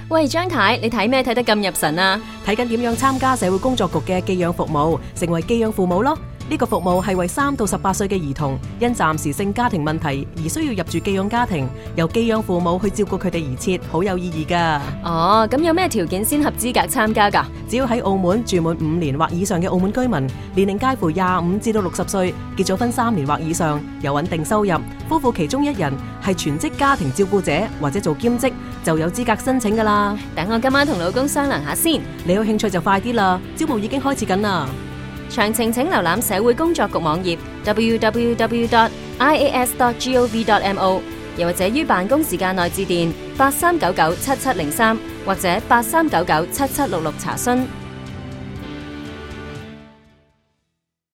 喂，張太，你睇咩睇得咁入神啊？ 睇緊點樣參加社會工作局嘅寄養服務，成為寄養父母咯。呢個服務係為3到18歲嘅兒童，因暫時性家庭問題而需要入住寄養家庭，由寄養父母去照顧佢哋而設，好有意義噶。 哦，咁有咩條件先合資格參加噶？ 只要喺澳門住滿5年或以上嘅澳門居民，年齡介乎25至到60歲，結咗婚3年或以上，有穩定收入，夫婦其中一人係全職家庭照顧者或者做兼職，就有資格申請噶啦。 等我今晚同老公商量下先。 你有興趣就快啲啦，招募已經開始緊啦。 詳情請瀏覽社會工作局網頁 www.ias.gov.mo， 又或者於辦公時間內致電83997703或者83997766查詢。